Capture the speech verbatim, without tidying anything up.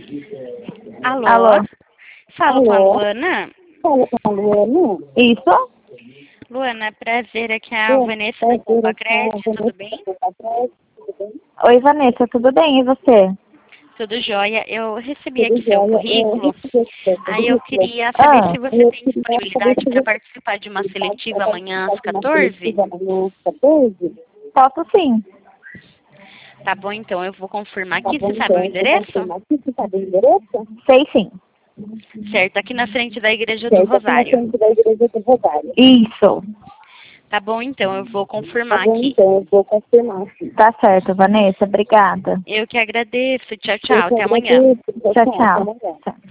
Alô? Alô? Falo com a Alô? Luana? Fala com a Luana? Isso? Luana, prazer, aqui é a Vanessa da Poupa Crédito, tudo bem? Oi, Vanessa, tudo bem? E você? Tudo jóia. Eu recebi Tudo aqui seu jóia. currículo, Eu aí eu queria saber Ah, se você tem disponibilidade para participar de uma seletiva amanhã às quatorze? amanhã às quatorze? Posso sim. Tá bom, então, eu vou confirmar Tá aqui. bom, Você sabe então. o Eu vou endereço? confirmar aqui. Você sabe o endereço? Sei sim. Certo, aqui na frente da Igreja do Certo, aqui na Rosário. frente da Igreja do Rosário. Isso. Tá bom, então, eu vou Tá confirmar bom, aqui. então. Eu vou confirmar. Tá certo, Vanessa. Obrigada. Eu que agradeço. Tchau, Eu tchau. que Até amanhã. agradeço. Tchau, tchau. Até amanhã. Tchau.